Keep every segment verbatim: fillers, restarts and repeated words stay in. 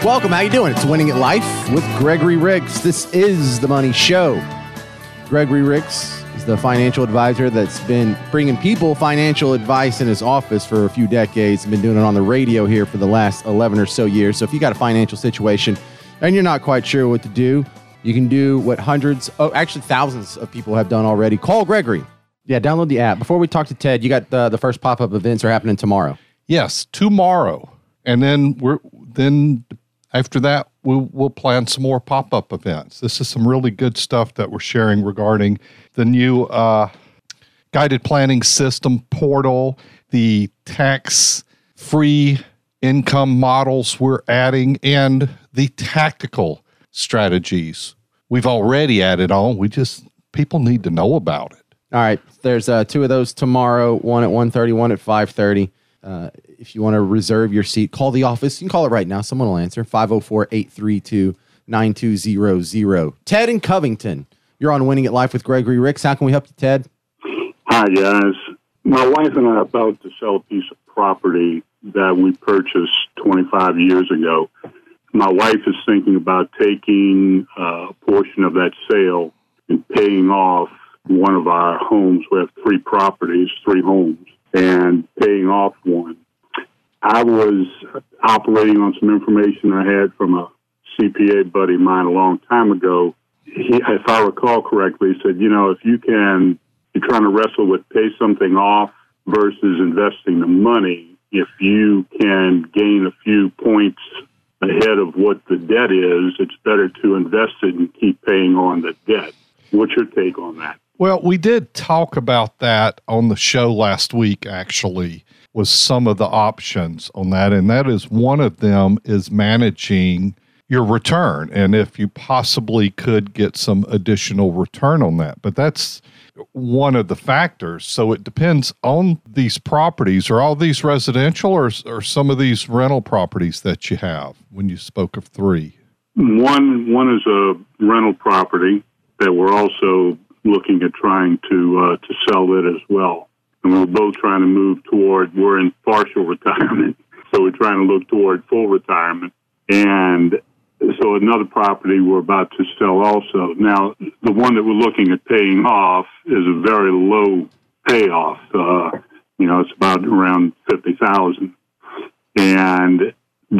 Welcome. How you doing? It's Winning at Life with Gregory Ricks. This is The Money Show. Gregory Ricks is the financial advisor that's been bringing people financial advice in his office for a few decades and been doing it on the radio here for the last eleven or so years. So if you got a financial situation and you're not quite sure what to do, you can do what hundreds, oh, actually thousands of people have done already. Call Gregory. Yeah, download the app. Before we talk to Ted, you got the, the first pop-up events are happening tomorrow. Yes, tomorrow. And then we're then after that, we'll, we'll plan some more pop-up events. This is some really good stuff that we're sharing regarding the new uh, guided planning system portal, the tax-free income models we're adding, and the tactical strategies we've already added on. We just, people need to know about it. All right. There's uh, two of those tomorrow, one at one thirty, one at five thirty. Uh, if you want to reserve your seat, call the office. You can call it right now. Someone will answer. five oh four, eight three two, nine two zero zero. Ted in Covington. You're on Winning at Life with Gregory Ricks. How can we help you, Ted? Hi, guys. My wife and I are about to sell a piece of property that we purchased twenty-five years ago. My wife is thinking about taking a portion of that sale and paying off one of our homes. We have three properties, three homes, and paying off one. I was operating on some information I had from a C P A buddy of mine a long time ago. He, if I recall correctly, he said, you know, if you can, you're trying to wrestle with pay something off versus investing the money, if you can gain a few points ahead of what the debt is, it's better to invest it and keep paying on the debt. What's your take on that? Well, we did talk about that on the show last week, actually, was some of the options on that. And that is one of them is managing your return. And if you possibly could get some additional return on that. But that's one of the factors. So it depends on these properties. Are all these residential or, or some of these rental properties that you have when you spoke of three? One, one is a rental property that we're also looking at trying to uh, to sell it as well. And we're both trying to move toward, we're in partial retirement, so we're trying to look toward full retirement. And so another property we're about to sell also. Now, the one that we're looking at paying off is a very low payoff. Uh, you know, it's about around fifty thousand dollars. And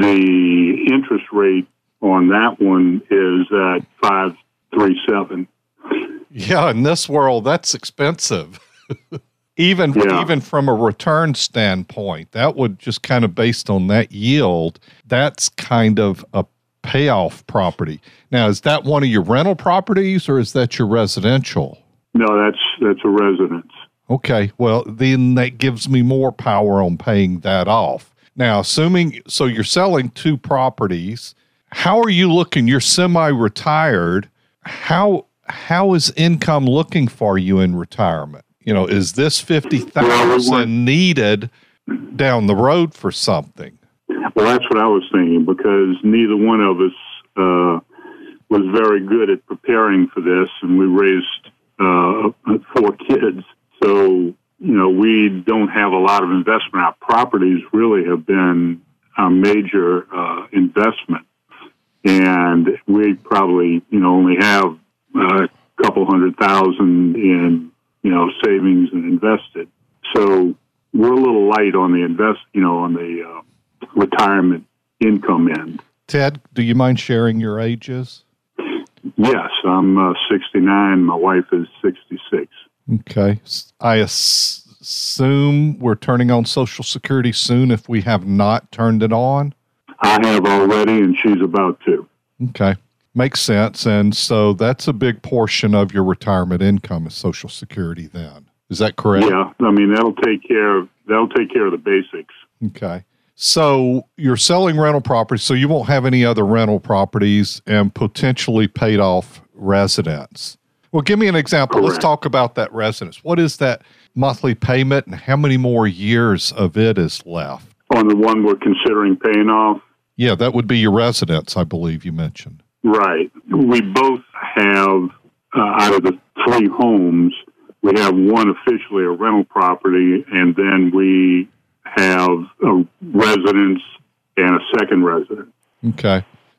the interest rate on that one is at five three seven. Yeah, in this world, that's expensive. even yeah. even from a return standpoint, that would just kind of based on that yield, that's kind of a payoff property. Now, is that one of your rental properties or is that your residential? No, that's that's a residence. Okay, well, then that gives me more power on paying that off. Now, assuming, so you're selling two properties, how are you looking? You're semi-retired. How How is income looking for you in retirement? You know, is this fifty thousand dollars needed down the road for something? Well, that's what I was thinking, because neither one of us uh, was very good at preparing for this, and we raised uh, four kids. So, you know, we don't have a lot of investment. Our properties really have been a major uh, investment, and we probably, you know, only have a couple hundred thousand in, you know, savings and invested. So we're a little light on the invest, you know, on the uh, retirement income end. Ted, do you mind sharing your ages? Yes, I'm uh, sixty-nine. My wife is sixty-six. Okay. I ass- assume we're turning on Social Security soon if we have not turned it on? I have already, and she's about to. Okay. Makes sense. And so that's a big portion of your retirement income is Social Security then. Is that correct? Yeah. I mean, that'll take care of, that'll take care of the basics. Okay. So you're selling rental properties, so you won't have any other rental properties and potentially paid off residence. Well, give me an example. Correct. Let's talk about that residence. What is that monthly payment and how many more years of it is left? On the one we're considering paying off? Yeah, that would be your residence, I believe you mentioned. Right. We both have, uh, out of the three homes, we have one officially a rental property, and then we have a residence and a second residence. Okay.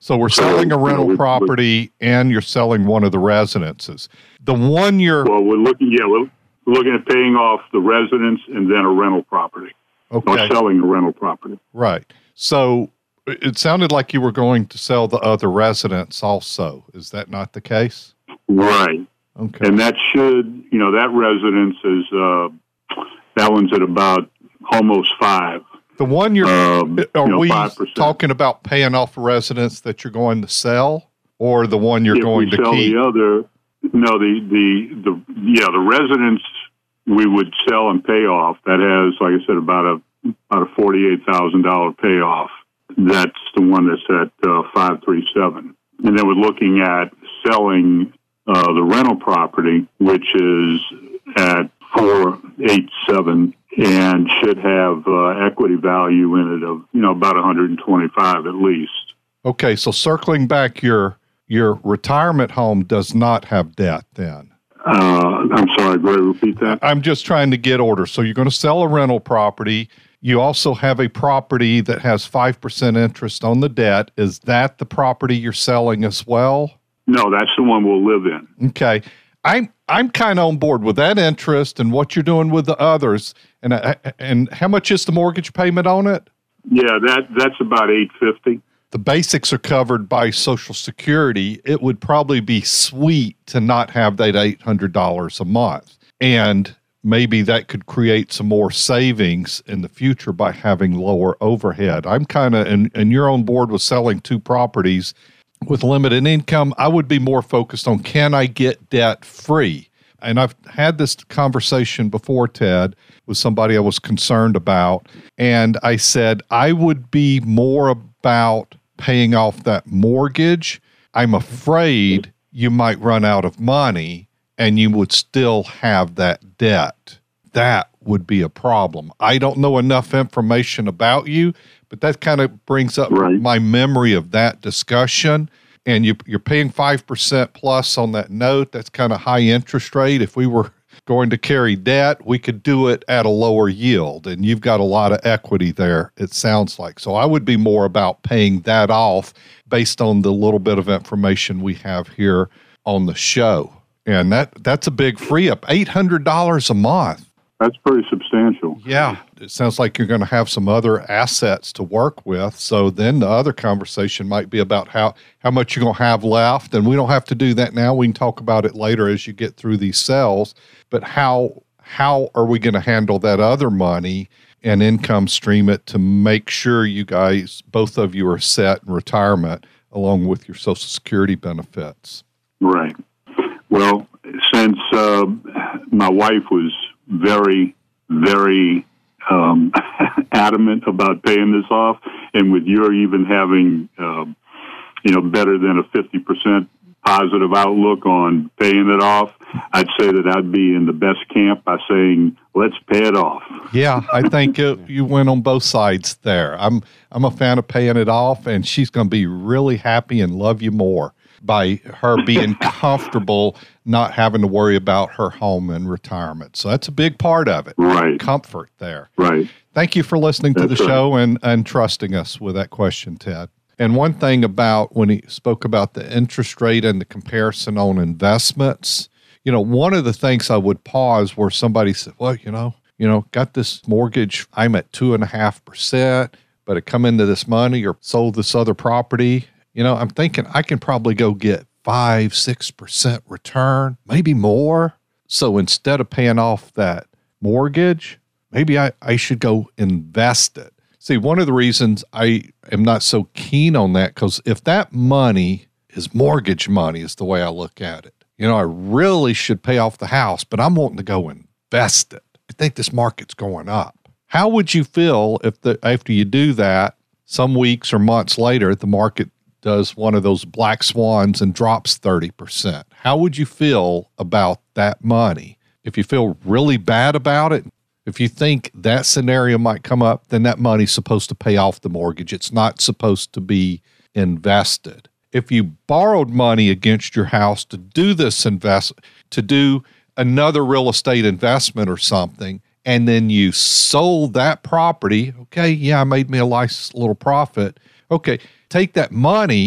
So we're So, selling a you know, rental we- we- property and you're selling one of the residences. The one you're Well, we're looking, yeah, we're we're looking at paying off the residence and then a rental property, okay, or selling a rental property. right. So it sounded like you were going to sell the other residence also. Is that not the case? Right. Okay. And that should, you know, that residence is, uh, that one's at about almost five. The one you're, Um, are you know, we five percent. talking about paying off a residence that you're going to sell, or the one you're If going we to sell keep? the other, no, the, the, the, yeah, the residence we would sell and pay off. That has, like I said, about a, about a forty-eight thousand dollars payoff. That's the one that's at uh, five three seven. And then we're looking at selling uh, the rental property, which is at four eight seven, and should have uh, equity value in it of, you know, about one hundred twenty-five at least. Okay, so circling back, your your retirement home does not have debt then. Uh, I'm sorry, Greg, repeat that. I'm just trying to get order. So you're going to sell a rental property. You also have a property that has five percent interest on the debt. Is that the property you're selling as well? No, that's the one we'll live in. Okay. I'm I'm kind of on board with that interest and what you're doing with the others. And uh, and how much is the mortgage payment on it? Yeah, that that's about eight fifty. The basics are covered by Social Security. It would probably be sweet to not have that eight hundred dollars a month. And maybe that could create some more savings in the future by having lower overhead. I'm kind of, and, and you're on board with selling two properties with limited income. I would be more focused on, can I get debt free? And I've had this conversation before, Ted, with somebody I was concerned about. And I said, I would be more about paying off that mortgage. I'm afraid you might run out of money and you would still have that debt. That would be a problem. I don't know enough information about you, but that kind of brings up Right. my memory of that discussion. And you, you're paying five percent plus on that note. That's kind of high interest rate. If we were going to carry debt, we could do it at a lower yield. And you've got a lot of equity there, it sounds like. So I would be more about paying that off based on the little bit of information we have here on the show. And that that's a big free up, eight hundred dollars a month. That's pretty substantial. Yeah. It sounds like you're going to have some other assets to work with. So then the other conversation might be about how, how much you're going to have left. And we don't have to do that now. We can talk about it later as you get through these sales. But how how are we going to handle that other money and income stream it to make sure you guys, both of you, are set in retirement along with your Social Security benefits? Right. Well, since uh, my wife was very, very um, adamant about paying this off, and with your even having, uh, you know, better than a fifty percent positive outlook on paying it off, I'd say that I'd be in the best camp by saying, let's pay it off. Yeah, I think it, you went on both sides there. I'm I'm a fan of paying it off, and she's going to be really happy and love you more by her being comfortable not having to worry about her home and retirement. So that's a big part of it. Right. Comfort there. Right. Thank you for listening to That's the right. show and, and trusting us with that question, Ted. And one thing about when he spoke about the interest rate and the comparison on investments, you know, one of the things I would pause where somebody said, well, you know, you know, got this mortgage, I'm at two and a half percent, but it come into this money or sold this other property. You know, I'm thinking I can probably go get five, six percent return, maybe more. So instead of paying off that mortgage, maybe I, I should go invest it. See, one of the reasons I am not so keen on that, because if that money is mortgage money, is the way I look at it. You know, I really should pay off the house, but I'm wanting to go invest it. I think this market's going up. How would you feel if the after you do that, some weeks or months later, the market does one of those black swans and drops thirty percent? How would you feel about that money? If you feel really bad about it, if you think that scenario might come up, then that money's supposed to pay off the mortgage. It's not supposed to be invested. If you borrowed money against your house to do this invest, to do another real estate investment or something, and then you sold that property, okay, yeah, I made me a nice little profit. Okay, take that money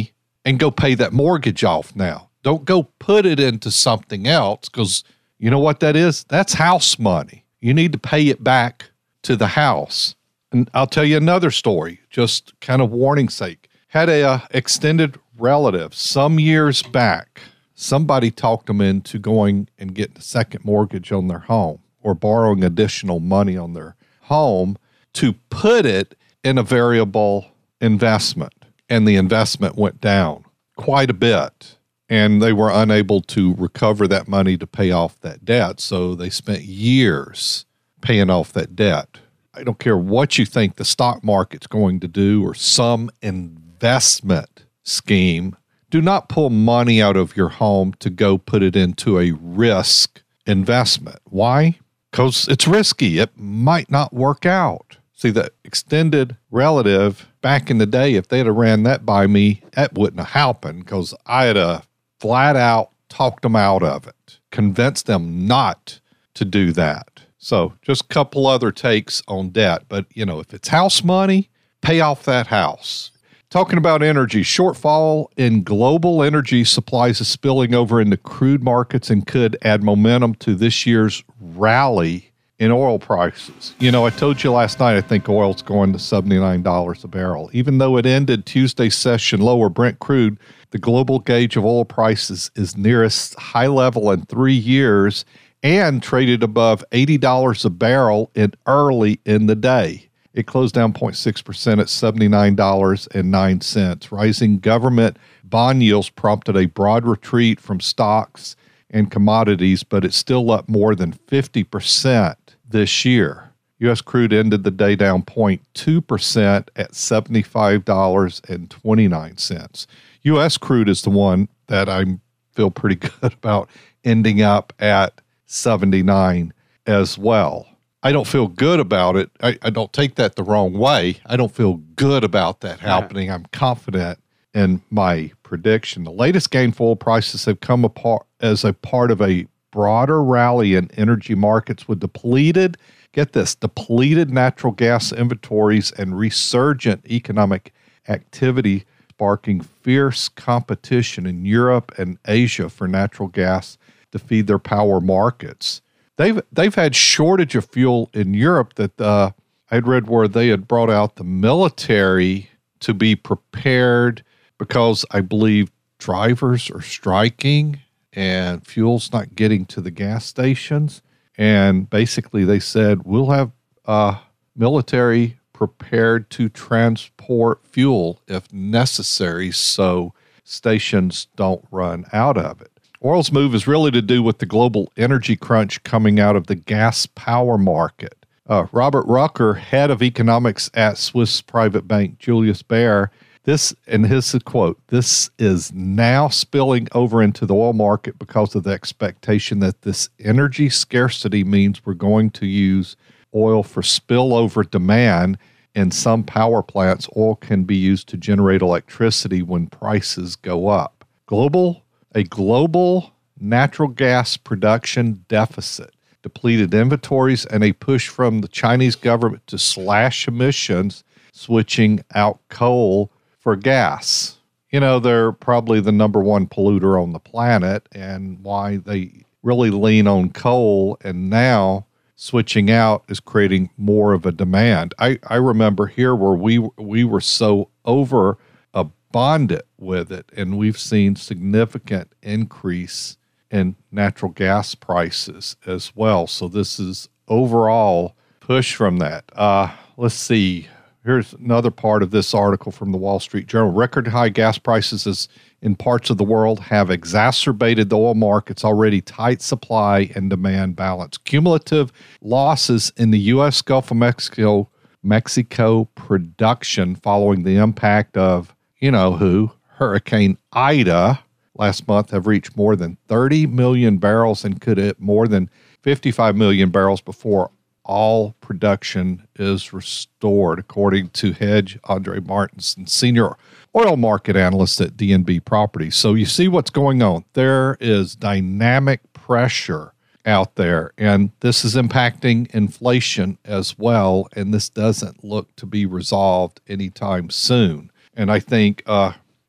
and go pay that mortgage off now. Don't go put it into something else, because you know what that is? That's house money. You need to pay it back to the house. And I'll tell you another story, just kind of warning sake. Had a uh, extended relative some years back. Somebody talked them into going and getting a second mortgage on their home or borrowing additional money on their home to put it in a variable investment. And the investment went down quite a bit. And they were unable to recover that money to pay off that debt. So they spent years paying off that debt. I don't care what you think the stock market's going to do or some investment scheme. Do not pull money out of your home to go put it into a risk investment. Why? Because it's risky. It might not work out. See, the extended relative back in the day, if they'd have ran that by me, that wouldn't have happened, because I had a flat out talked them out of it, convinced them not to do that. So just a couple other takes on debt. But, you know, if it's house money, pay off that house. Talking about energy, shortfall in global energy supplies is spilling over into crude markets and could add momentum to this year's rally in oil prices. You know, I told you last night, I think oil's going to seventy-nine dollars a barrel. Even though it ended Tuesday's session lower, Brent crude, the global gauge of oil prices, is nearest high level in three years and traded above eighty dollars a barrel in early in the day. It closed down zero point six percent at seventy-nine dollars and nine cents. Rising government bond yields prompted a broad retreat from stocks and commodities, but it's still up more than fifty percent this year. U S crude ended the day down zero point two percent at seventy-five dollars and twenty-nine cents. U S crude is the one that I feel pretty good about ending up at seventy-nine as well. I don't feel good about it. I, I don't take that the wrong way. I don't feel good about that happening. I'm confident in my prediction. The latest gain for oil prices have come apart as a part of a broader rally in energy markets with depleted, get this, depleted natural gas inventories and resurgent economic activity sparking fierce competition in Europe and Asia for natural gas to feed their power markets. They've they've had shortage of fuel in Europe that uh, I'd read where they had brought out the military to be prepared because I believe drivers are striking and fuel's not getting to the gas stations. And basically they said, we'll have uh, military prepared to transport fuel if necessary so stations don't run out of it. Oil's move is really to do with the global energy crunch coming out of the gas power market. Uh, Robert Rucker, head of economics at Swiss private bank Julius Baer, this, and his quote, this is now spilling over into the oil market because of the expectation that this energy scarcity means we're going to use oil for spillover demand. In some power plants, oil can be used to generate electricity when prices go up. Global A global natural gas production deficit, depleted inventories, and a push from the Chinese government to slash emissions, switching out coal for gas. You know, they're probably the number one polluter on the planet, and why they really lean on coal and now switching out is creating more of a demand. I, I remember here where we we were so over abundant with it, and we've seen significant increase in natural gas prices as well. So this is overall push from that. Uh, let's see. Here's another part of this article from the Wall Street Journal. Record high gas prices is, in parts of the world have exacerbated the oil market's already tight supply and demand balance. Cumulative losses in the U S Gulf of Mexico, Mexico production following the impact of, you know who, Hurricane Ida last month have reached more than thirty million barrels and could hit more than fifty-five million barrels before all production is restored, according to Hedge Andre Martinson, senior oil market analyst at D N B Properties. So you see what's going on. There is dynamic pressure out there, and this is impacting inflation as well, and this doesn't look to be resolved anytime soon. And I think uh,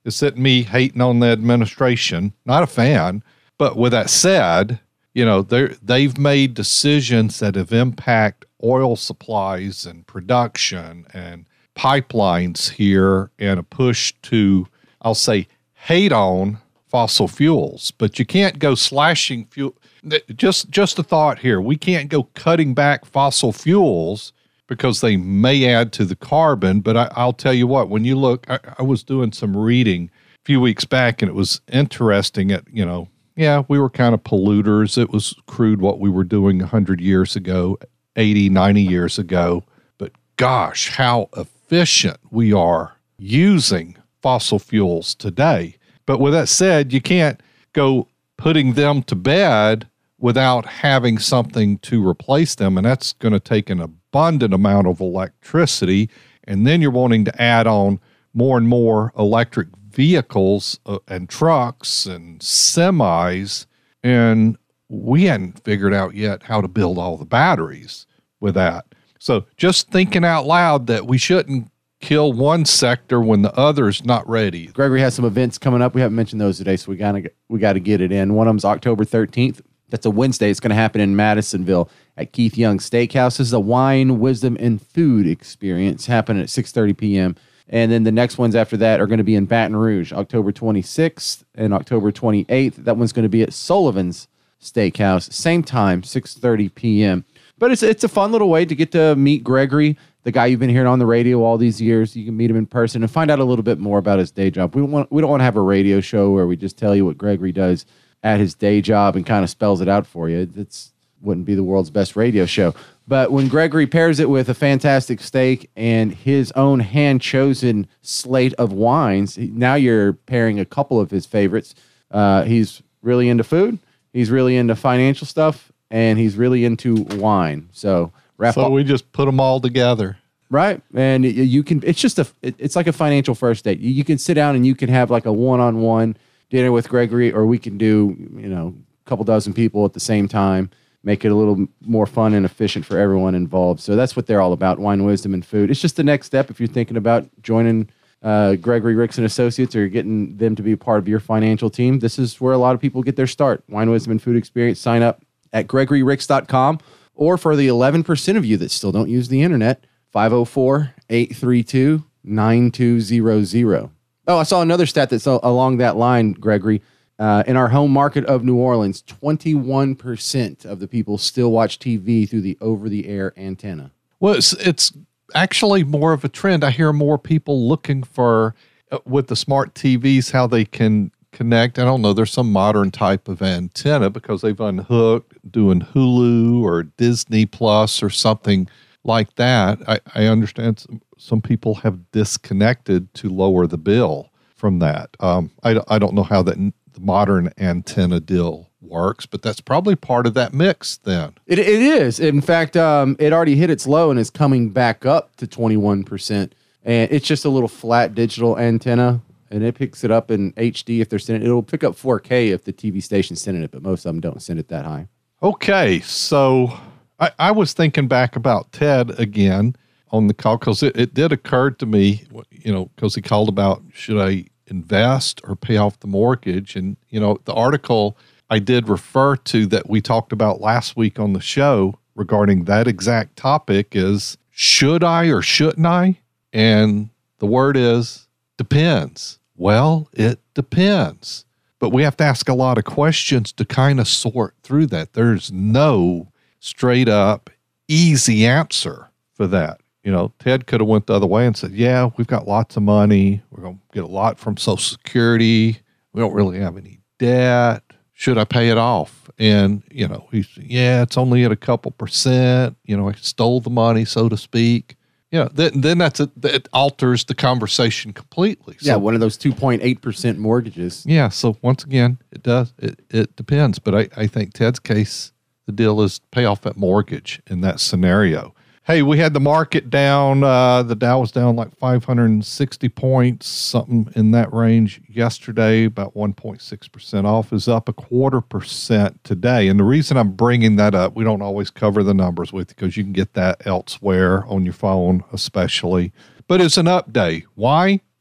Isn't me hating on the administration. Not a fan. But with that said, you know, they they've made decisions that have impact oil supplies and production and pipelines here, and a push to, I'll say, hate on fossil fuels. But you can't go slashing fuel. Just, just a thought here. We can't go cutting back fossil fuels because they may add to the carbon. But I, I'll tell you what, when you look, I, I was doing some reading a few weeks back, and it was interesting at, you know, yeah, we were kind of polluters. It was crude what we were doing one hundred years ago, eighty, ninety years ago. But gosh, how efficient we are using fossil fuels today. But with that said, you can't go putting them to bed without having something to replace them. And that's going to take an abundant amount of electricity. And then you're wanting to add on more and more electric vehicles uh, and trucks and semis. And we hadn't figured out yet how to build all the batteries with that. So just thinking out loud that we shouldn't kill one sector when the other's not ready. Gregory has some events coming up. We haven't mentioned those today, so we gotta we got to get it in. One of them's October thirteenth. That's a Wednesday. It's going to happen in Madisonville at Keith Young Steakhouse. This is a wine, wisdom, and food experience happening at six thirty p.m. And then the next ones after that are going to be in Baton Rouge, October twenty-sixth and October twenty-eighth. That one's going to be at Sullivan's Steakhouse, same time, six thirty p.m. But it's it's a fun little way to get to meet Gregory, the guy you've been hearing on the radio all these years. You can meet him in person and find out a little bit more about his day job. We don't want we don't want to have a radio show where we just tell you what Gregory does at his day job and kind of spells it out for you. It's wouldn't be the world's best radio show. But when Gregory pairs it with a fantastic steak and his own hand-chosen slate of wines, now you're pairing a couple of his favorites. Uh, he's really into food. He's really into financial stuff. And he's really into wine. So wrap So up. we just put them all together. Right. And you you can, it's just a, it, it's like a financial first date. You, you can sit down and you can have like a one-on-one dinner with Gregory, or we can do, you know, a couple dozen people at the same time, make it a little more fun and efficient for everyone involved. So that's what they're all about, wine, wisdom, and food. It's just the next step if you're thinking about joining uh, Gregory Ricks and Associates or getting them to be a part of your financial team. This is where a lot of people get their start. Wine, wisdom, and food experience. Sign up at gregory ricks dot com, or for the eleven percent of you that still don't use the internet, five oh four, eight three two, nine two zero zero. Oh, I saw another stat that's along that line, Gregory. Uh, in our home market of New Orleans, twenty-one percent of the people still watch T V through the over-the-air antenna. Well, it's, it's actually more of a trend. I hear more people looking for, uh, with the smart T Vs, how they can connect. I don't know, there's some modern type of antenna because they've unhooked doing Hulu or Disney Plus or something like that. I, I understand some, some people have disconnected to lower the bill from that. Um, I, I don't know how that n- the modern antenna deal works, but that's probably part of that mix then. It, it is. In fact, um, it already hit its low and is coming back up to twenty-one percent. And it's just a little flat digital antenna. And it picks it up in H D if they're sending it. It'll pick up four K if the T V station's sending it, but most of them don't send it that high. Okay, so I, I was thinking back about Ted again on the call because it, it did occur to me, you know, because he called about should I invest or pay off the mortgage? And, you know, the article I did refer to that we talked about last week on the show regarding that exact topic is should I or shouldn't I? And the word is depends. Well, it depends. But we have to ask a lot of questions to kind of sort through that. There's no straight up easy answer for that. You know, Ted could have went the other way and said, yeah, we've got lots of money. We're going to get a lot from Social Security. We don't really have any debt. Should I pay it off? And, you know, he's, yeah, it's only at a couple percent. You know, I stole the money, so to speak. You know, then, then that's a, that alters the conversation completely. So, yeah, one of those two point eight percent mortgages. Yeah, so once again, it does. It, it depends. But I, I think Ted's case, the deal is pay off that mortgage in that scenario. Hey, we had the market down. Uh, the Dow was down like five hundred sixty points, something in that range yesterday, about one point six percent off, is up a quarter percent today. And the reason I'm bringing that up, we don't always cover the numbers with you because you can get that elsewhere on your phone especially. But it's an update. Why?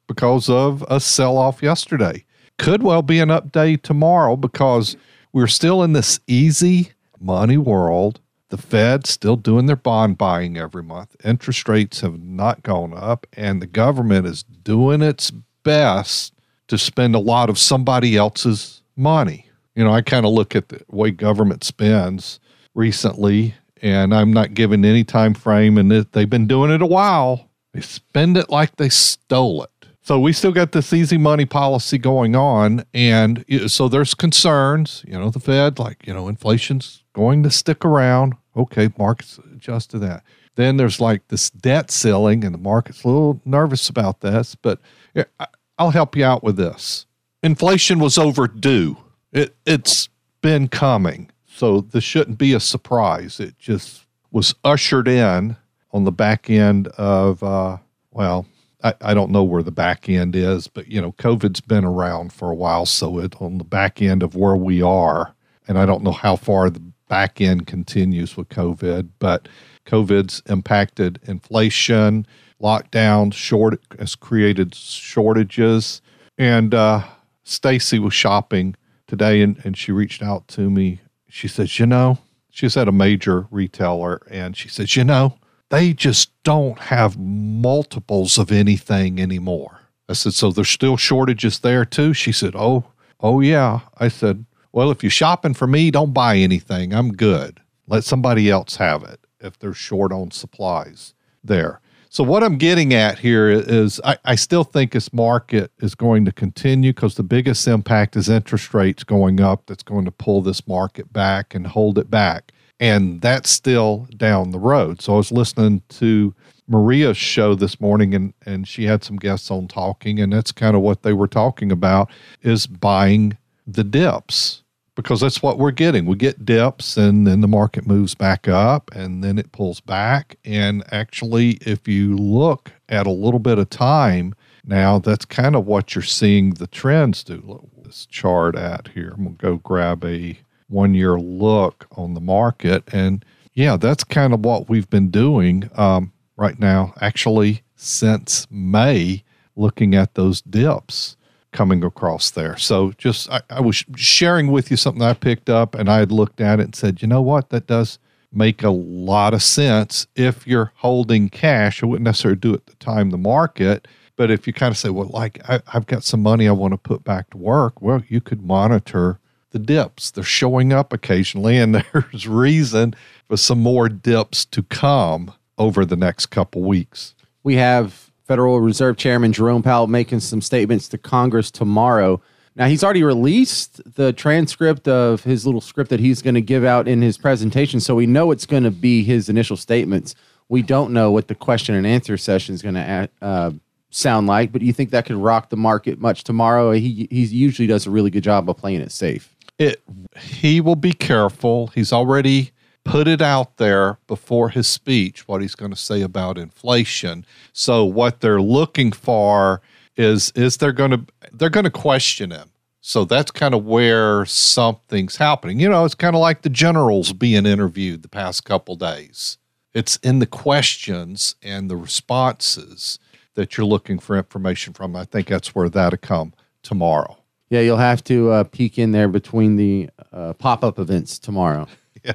because of a sell-off yesterday. Could well be an update tomorrow because we're still in this easy money world. The Fed's still doing their bond buying every month. Interest rates have not gone up, and the government is doing its best to spend a lot of somebody else's money. You know, I kind of look at the way government spends recently, and I'm not giving any time frame, and it, they've been doing it a while. They spend it like they stole it. So we still got this easy money policy going on, and so there's concerns. You know, the Fed, like, you know, inflation's going to stick around. Okay, markets adjust to that. Then there's like this debt ceiling, and the market's a little nervous about this, but I'll help you out with this. Inflation was overdue. It, it's been coming, so this shouldn't be a surprise. It just was ushered in on the back end of, uh, well, I, I don't know where the back end is, but, you know, COVID's been around for a while, so it's on the back end of where we are, and I don't know how far the back end continues with COVID, but COVID's impacted inflation, lockdown, short has created shortages, and uh, Stacy was shopping today, and, and she reached out to me. She says, you know, she's at a major retailer, and she says, you know, they just don't have multiples of anything anymore. I said, so there's still shortages there too? She said, oh, oh yeah. I said, well, if you're shopping for me, don't buy anything. I'm good. Let somebody else have it if they're short on supplies there. So what I'm getting at here is I, I still think this market is going to continue because the biggest impact is interest rates going up. That's going to pull this market back and hold it back. And that's still down the road. So I was listening to Maria's show this morning, and, and she had some guests on talking, and that's kind of what they were talking about is buying the dips, because that's what we're getting. We get dips, and then the market moves back up, and then it pulls back. And actually, if you look at a little bit of time now, that's kind of what you're seeing the trends do. Look at this chart at here. I'm going to go grab a one-year look on the market. And yeah, that's kind of what we've been doing um, right now, actually since May, looking at those dips coming across there. So just, I, I was sharing with you something I picked up, and I had looked at it and said, you know what, that does make a lot of sense if you're holding cash. I wouldn't necessarily do it at the time the market, but if you kind of say, well, like I, I've got some money I want to put back to work, well, you could monitor the dips. They're showing up occasionally, and there's reason for some more dips to come over the next couple weeks. We have Federal Reserve Chairman Jerome Powell making some statements to Congress tomorrow. Now, he's already released the transcript of his little script that he's going to give out in his presentation, so we know it's going to be his initial statements. We don't know what the question and answer session is going to uh, sound like, but you think that could rock the market much tomorrow? He, he usually does a really good job of playing it safe. It, he will be careful. He's already put it out there before his speech, what he's going to say about inflation. So what they're looking for is, is they're going to, they're going to question him. So that's kind of where something's happening. You know, it's kind of like the generals being interviewed the past couple days. It's in the questions and the responses that you're looking for information from. I think that's where that'll come tomorrow. Yeah, you'll have to uh, peek in there between the uh, pop-up events tomorrow. Yeah.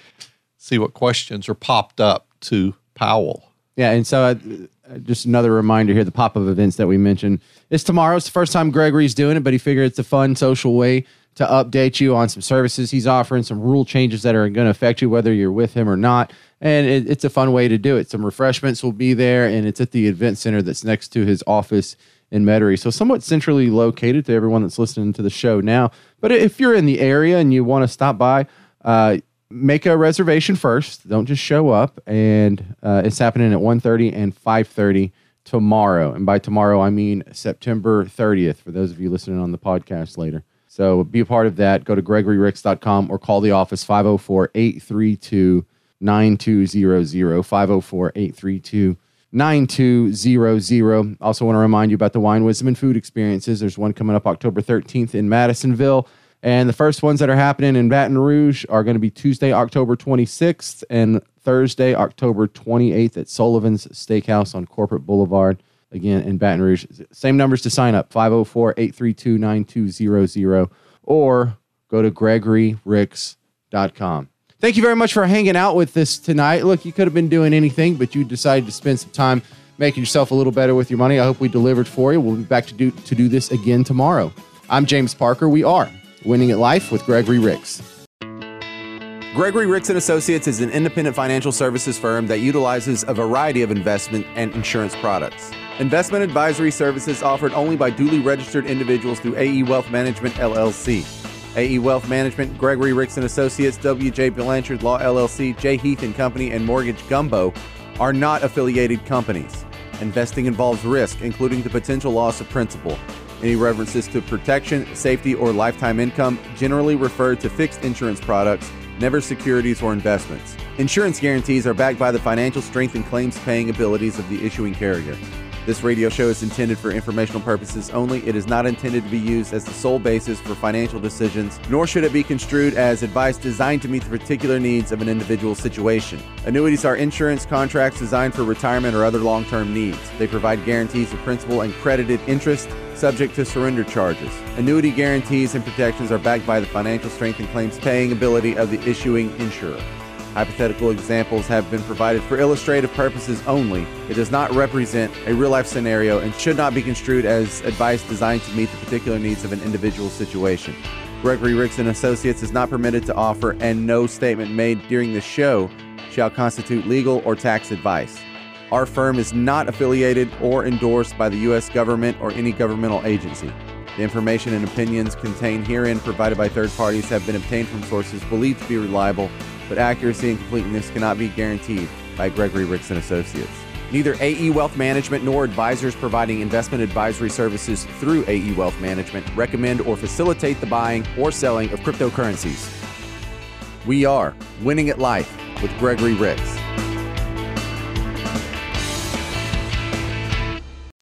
See what questions are popped up to Powell. Yeah, and so uh, just another reminder here, the pop-up events that we mentioned. It's tomorrow. It's the first time Gregory's doing it, but he figured it's a fun social way to update you on some services he's offering, some rule changes that are going to affect you whether you're with him or not. And it, it's a fun way to do it. Some refreshments will be there, and it's at the event center that's next to his office in Metairie. So somewhat centrally located to everyone that's listening to the show now. But if you're in the area and you want to stop by, uh, make a reservation first. Don't just show up. And uh, it's happening at one thirty and five thirty tomorrow. And by tomorrow, I mean September thirtieth, for those of you listening on the podcast later. So be a part of that. Go to gregory ricks dot com or call the office five oh four, eight three two, nine two zero zero, five oh four, eight three two, nine two zero zero. Also want to remind you about the Wine, Wisdom, and Food Experiences. There's one coming up October thirteenth in Madisonville. And the first ones that are happening in Baton Rouge are going to be Tuesday, October twenty-sixth, and Thursday, October twenty-eighth at Sullivan's Steakhouse on Corporate Boulevard. again, in Baton Rouge. Same numbers to sign up, five oh four, eight three two, nine two zero zero, or go to gregory ricks dot com. Thank you very much for hanging out with us tonight. Look, you could have been doing anything, but you decided to spend some time making yourself a little better with your money. I hope we delivered for you. We'll be back to do to do this again tomorrow. I'm James Parker. We are Winning at Life with Gregory Ricks. Gregory Ricks and Associates is an independent financial services firm that utilizes a variety of investment and insurance products. Investment advisory services offered only by duly registered individuals through A E Wealth Management, L L C. A E Wealth Management, Gregory Ricks and Associates, W J Blanchard Law, L L C, J Heath and Company, and Mortgage Gumbo are not affiliated companies. Investing involves risk, including the potential loss of principal. Any references to protection, safety, or lifetime income generally refer to fixed insurance products, never securities or investments. Insurance guarantees are backed by the financial strength and claims-paying abilities of the issuing carrier. This radio show is intended for informational purposes only. It is not intended to be used as the sole basis for financial decisions, nor should it be construed as advice designed to meet the particular needs of an individual situation. Annuities are insurance contracts designed for retirement or other long-term needs. They provide guarantees of principal and credited interest, subject to surrender charges. Annuity guarantees and protections are backed by the financial strength and claims-paying ability of the issuing insurer. Hypothetical examples have been provided for illustrative purposes only. It does not represent a real-life scenario and should not be construed as advice designed to meet the particular needs of an individual situation. Gregory Ricks and Associates is not permitted to offer, and no statement made during the show shall constitute legal or tax advice. Our firm is not affiliated or endorsed by the U S government or any governmental agency. The information and opinions contained herein provided by third parties have been obtained from sources believed to be reliable, but accuracy and completeness cannot be guaranteed by Gregory Ricks and Associates. Neither A E Wealth Management nor advisors providing investment advisory services through A E Wealth Management recommend or facilitate the buying or selling of cryptocurrencies. We are Winning at Life with Gregory Ricks.